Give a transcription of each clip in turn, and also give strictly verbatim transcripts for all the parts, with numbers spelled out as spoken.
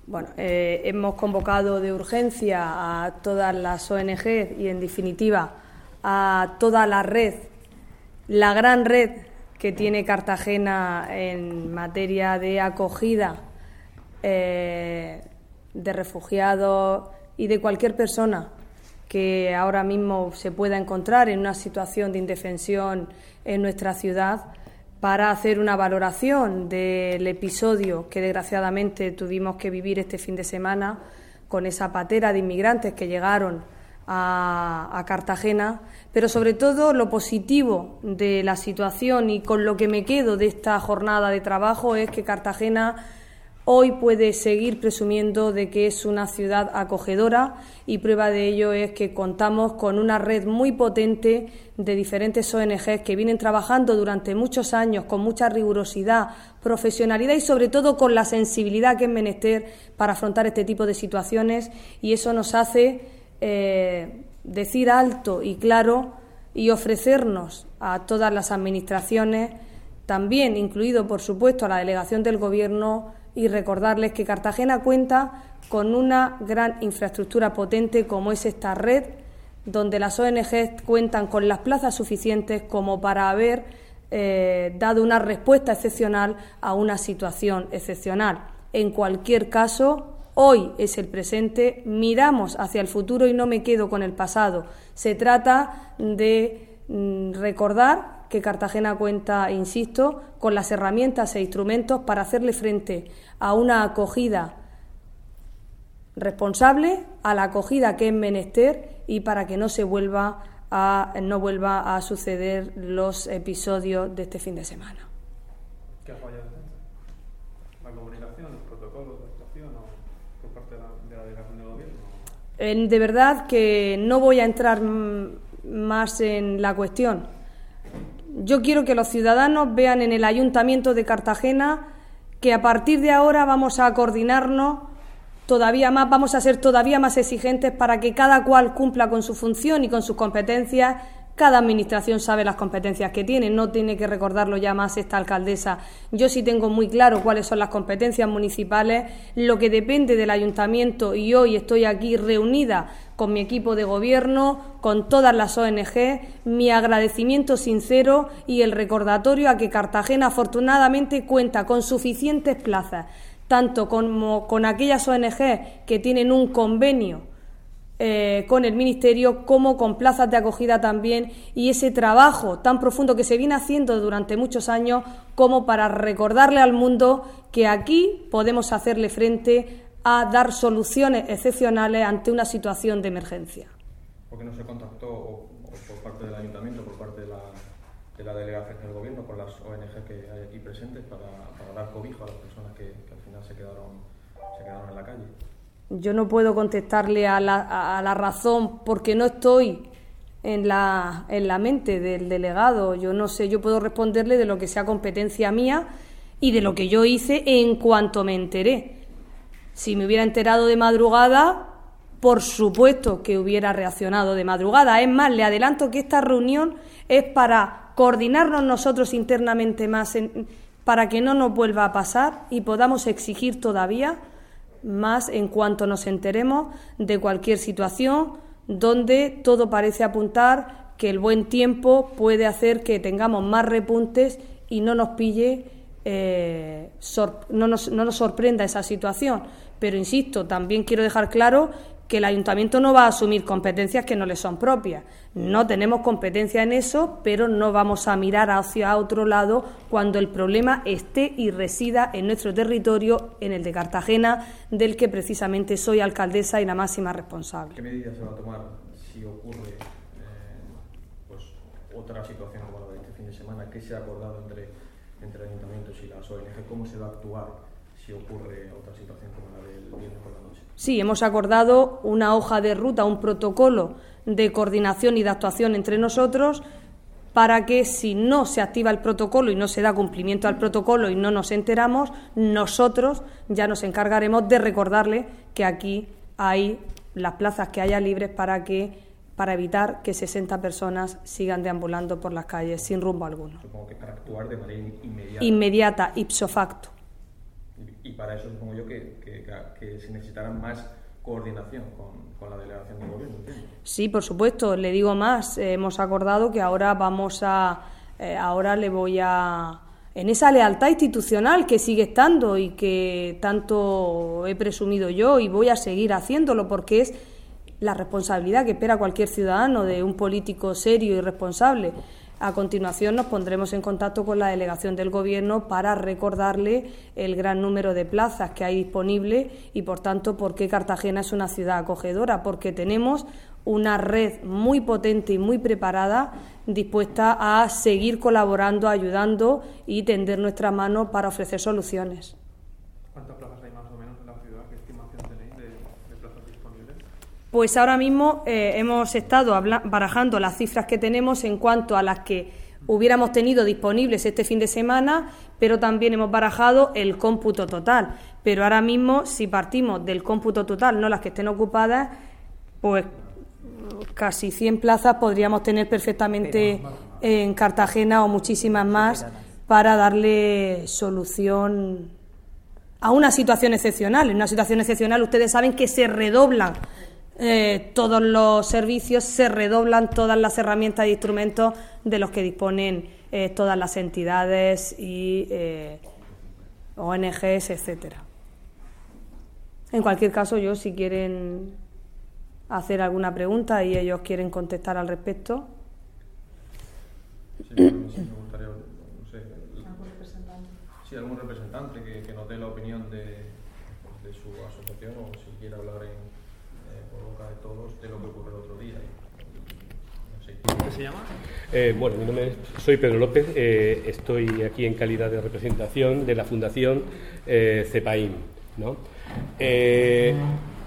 Bueno, eh, hemos convocado de urgencia a todas las O N G y, en definitiva, a toda la red, la gran red que tiene Cartagena en materia de acogida eh, de refugiados y de cualquier persona que ahora mismo se pueda encontrar en una situación de indefensión en nuestra ciudad, para hacer una valoración del episodio que desgraciadamente tuvimos que vivir este fin de semana con esa patera de inmigrantes que llegaron a, a Cartagena, pero sobre todo lo positivo de la situación y con lo que me quedo de esta jornada de trabajo es que Cartagena hoy puede seguir presumiendo de que es una ciudad acogedora, y prueba de ello es que contamos con una red muy potente de diferentes O N Ges que vienen trabajando durante muchos años con mucha rigurosidad, profesionalidad y sobre todo con la sensibilidad que es menester para afrontar este tipo de situaciones, y eso nos hace eh, decir alto y claro y ofrecernos a todas las administraciones, también incluido por supuesto a la delegación del Gobierno, y recordarles que Cartagena cuenta con una gran infraestructura potente como es esta red, donde las O N Ges cuentan con las plazas suficientes como para haber eh, dado una respuesta excepcional a una situación excepcional. En cualquier caso, hoy es el presente, miramos hacia el futuro y no me quedo con el pasado. Se trata de mm, recordar que Cartagena cuenta, insisto, con las herramientas e instrumentos para hacerle frente a una acogida responsable, a la acogida que es menester, y para que no se vuelva a no vuelva a suceder los episodios de este fin de semana. ¿Qué ha fallado? ¿La comunicación, los protocolos de actuación o por parte de la, de la delegación del Gobierno? Eh, de verdad que no voy a entrar más en la cuestión. Yo quiero que los ciudadanos vean en el Ayuntamiento de Cartagena que a partir de ahora vamos a coordinarnos todavía más, vamos a ser todavía más exigentes para que cada cual cumpla con su función y con sus competencias. Cada administración sabe las competencias que tiene, no tiene que recordarlo ya más esta alcaldesa. Yo sí tengo muy claro cuáles son las competencias municipales, lo que depende del ayuntamiento, y hoy estoy aquí reunida con mi equipo de gobierno, con todas las O N G, mi agradecimiento sincero y el recordatorio a que Cartagena afortunadamente cuenta con suficientes plazas, tanto como con aquellas O N G que tienen un convenio Eh, con el Ministerio, como con plazas de acogida también, y ese trabajo tan profundo que se viene haciendo durante muchos años, como para recordarle al mundo que aquí podemos hacerle frente a dar soluciones excepcionales ante una situación de emergencia. ¿Por qué no se contactó o, o por parte del Ayuntamiento, por parte de la, de la delegación del Gobierno, con las O N G que hay aquí presentes para, para dar cobijo a las personas que, que al final se quedaron, se quedaron en la calle? Yo no puedo contestarle a la, a la razón, porque no estoy en la, en la mente del delegado. Yo no sé, yo puedo responderle de lo que sea competencia mía y de lo que yo hice en cuanto me enteré. Si me hubiera enterado de madrugada, por supuesto que hubiera reaccionado de madrugada. Es más, le adelanto que esta reunión es para coordinarnos nosotros internamente más, en, para que no nos vuelva a pasar y podamos exigir todavía más en cuanto nos enteremos de cualquier situación donde todo parece apuntar que el buen tiempo puede hacer que tengamos más repuntes y no nos pille, eh, sor, no, nos, no nos sorprenda esa situación. Pero insisto, también quiero dejar claro que el Ayuntamiento no va a asumir competencias que no le son propias. No tenemos competencia en eso, pero no vamos a mirar hacia otro lado cuando el problema esté y resida en nuestro territorio, en el de Cartagena, del que precisamente soy alcaldesa y la máxima responsable. ¿Qué medidas se va a tomar si ocurre eh, pues, otra situación como la de este fin de semana? ¿Qué se ha acordado entre, entre ayuntamientos y las O N G? ¿Cómo se va a actuar si ocurre otra situación como la del viernes por la noche? Sí, hemos acordado una hoja de ruta, un protocolo de coordinación y de actuación entre nosotros, para que si no se activa el protocolo y no se da cumplimiento al protocolo y no nos enteramos, nosotros ya nos encargaremos de recordarle que aquí hay las plazas que haya libres para que para evitar que sesenta personas sigan deambulando por las calles sin rumbo alguno. Supongo que para actuar de manera inmediata. Inmediata, ipso facto. y para eso supongo yo que, que, que se necesitará más coordinación con, con la delegación del gobierno, ¿entiendes? Sí, por supuesto. Le digo más. Eh, hemos acordado que ahora vamos a... Eh, ahora le voy a... En esa lealtad institucional que sigue estando y que tanto he presumido yo y voy a seguir haciéndolo porque es la responsabilidad que espera cualquier ciudadano de un político serio y responsable. A continuación nos pondremos en contacto con la delegación del Gobierno para recordarle el gran número de plazas que hay disponibles y, por tanto, por qué Cartagena es una ciudad acogedora, porque tenemos una red muy potente y muy preparada, dispuesta a seguir colaborando, ayudando y tender nuestra mano para ofrecer soluciones. ¿Cuántas plazas hay más o menos en la ciudad? ¿Qué estimación tenéis de, de plazas disponibles? Pues ahora mismo eh, hemos estado habla- barajando las cifras que tenemos en cuanto a las que hubiéramos tenido disponibles este fin de semana, pero también hemos barajado el cómputo total. Pero ahora mismo, si partimos del cómputo total, no las que estén ocupadas, pues casi cien plazas podríamos tener perfectamente en Cartagena o muchísimas más para darle solución a una situación excepcional. En una situación excepcional ustedes saben que se redoblan eh, todos los servicios, se redoblan todas las herramientas e instrumentos de los que disponen eh, todas las entidades y eh, O N Ges, etcétera. En cualquier caso, yo, si quieren hacer alguna pregunta y ellos quieren contestar al respecto. Sí, sí, me gustaría, no sé, ¿algún representante? Sí, algún representante que, que nos dé la opinión de, de su asociación o si quiere hablar en, eh, por boca de todos de lo que ocurrió el otro día. No sé. ¿Qué se llama? Eh, bueno, mi nombre es, soy Pedro López, eh, estoy aquí en calidad de representación de la Fundación eh, CEPAIM, ¿no? Eh,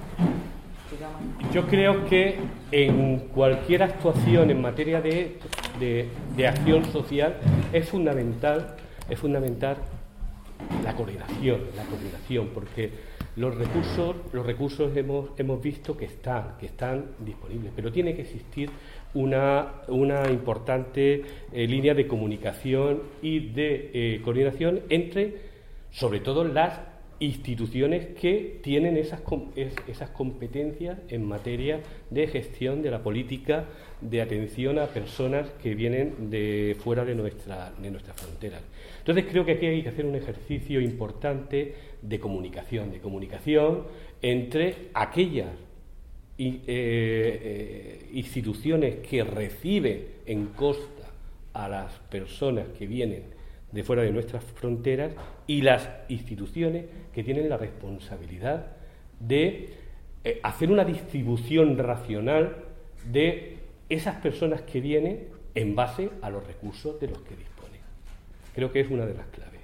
Yo creo que en cualquier actuación en materia de, de, de acción social es fundamental, es fundamental la coordinación, la coordinación, porque los recursos, los recursos hemos, hemos visto que están, que están disponibles, pero tiene que existir una, una importante eh, línea de comunicación y de eh, coordinación entre, sobre todo, las instituciones que tienen esas, esas competencias en materia de gestión de la política de atención a personas que vienen de fuera de, nuestra, de nuestras fronteras. Entonces creo que aquí hay que hacer un ejercicio importante de comunicación, de comunicación entre aquellas eh, eh, instituciones que reciben en costa a las personas que vienen de fuera de nuestras fronteras y las instituciones que tienen la responsabilidad de eh, hacer una distribución racional de esas personas que vienen en base a los recursos de los que disponen. Creo que es una de las claves.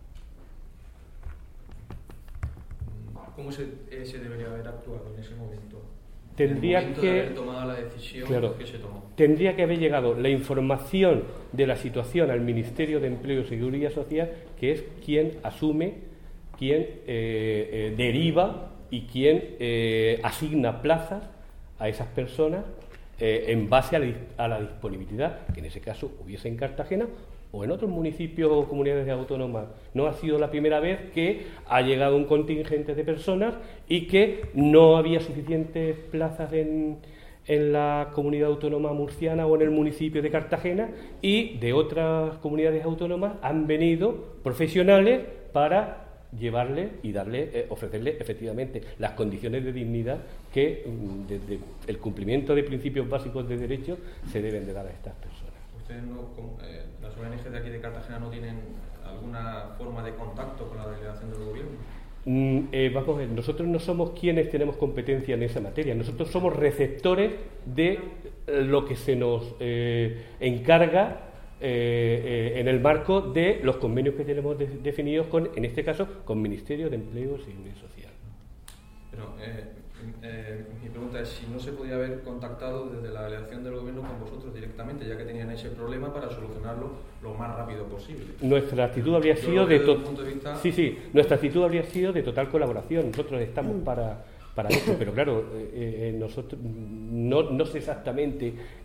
¿Cómo se, eh, se debería haber actuado en ese momento? Tendría en el momento que de haber tomado la decisión, claro, que se tomó. Tendría que haber llegado la información de la situación al Ministerio de Empleo y Seguridad Social, que es quien asume, quien eh, eh, deriva y quien eh, asigna plazas a esas personas eh, en base a la, a la disponibilidad que en ese caso hubiese en Cartagena o en otros municipios o comunidades autónomas. No ha sido la primera vez que ha llegado un contingente de personas y que no había suficientes plazas en, en la comunidad autónoma murciana o en el municipio de Cartagena, y de otras comunidades autónomas han venido profesionales para llevarle y darle, eh, ofrecerle efectivamente las condiciones de dignidad que desde el cumplimiento de principios básicos de derechos se deben de dar a estas personas. ¿Ustedes, no, eh, las O N G de aquí de Cartagena, no tienen alguna forma de contacto con la delegación del gobierno? Mm, eh, vamos a ver, nosotros no somos quienes tenemos competencia en esa materia, nosotros somos receptores de lo que se nos eh, encarga eh, eh, en el marco de los convenios que tenemos de, definidos con, en este caso, con Ministerio de Empleo y Seguridad Social. Pero eh, eh, mi pregunta es si no se podía haber contactado desde la delegación del gobierno con vosotros directamente, ya que tenían ese problema, para solucionarlo lo más rápido posible. Nuestra actitud habría Yo sido de, to- de vista... sí, sí, nuestra actitud habría sido de total colaboración. Nosotros estamos para para eso, pero claro, eh, eh, nosotros no, no sé exactamente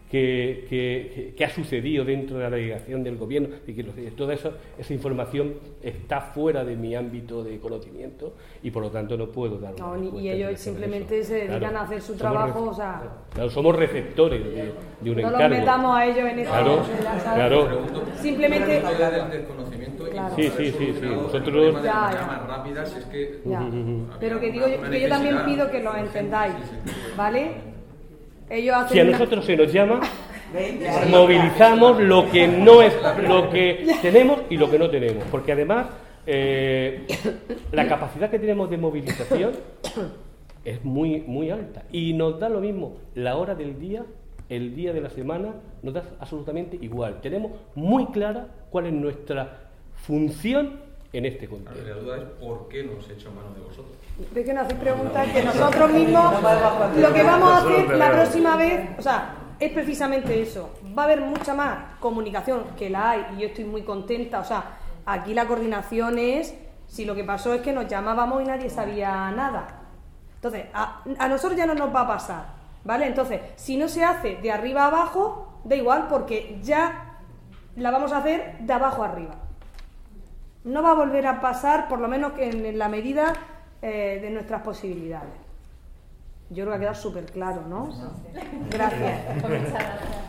que, que, que ha sucedido dentro de la delegación del gobierno, y que toda esa, esa información está fuera de mi ámbito de conocimiento y por lo tanto no puedo dar una no, respuesta. Y ellos simplemente se dedican claro, a hacer su trabajo, o sea... Claro, somos receptores de, de un no encargo. No los metamos a ellos en esa... Claro, claro. Simplemente... del desconocimiento claro. Sí, sí, sí, sí. Nosotros... De ya, ya. Más rápidas es que... Ya. Pero que digo yo, que yo también pido que lo entendáis, ¿vale? Ellos hacen si a nosotros se nos llama, movilizamos lo que no es, lo que tenemos y lo que no tenemos, porque además eh, la capacidad que tenemos de movilización es muy muy alta y nos da lo mismo la hora del día, el día de la semana, nos da absolutamente igual. Tenemos muy clara cuál es nuestra función en este contexto. La duda es por qué nos echan mano de vosotros. ¿Ves que nos hacéis preguntas que nosotros mismos lo que vamos a hacer la próxima vez, o sea, es precisamente eso? Va a haber mucha más comunicación, que la hay, y yo estoy muy contenta. O sea, aquí la coordinación es, si lo que pasó es que nos llamábamos y nadie sabía nada. Entonces, a, a nosotros ya no nos va a pasar, ¿vale? Entonces, si no se hace de arriba a abajo, da igual, porque ya la vamos a hacer de abajo a arriba. No va a volver a pasar, por lo menos que en la medida eh, de nuestras posibilidades. Yo creo que ha quedado súper claro, ¿no? Gracias.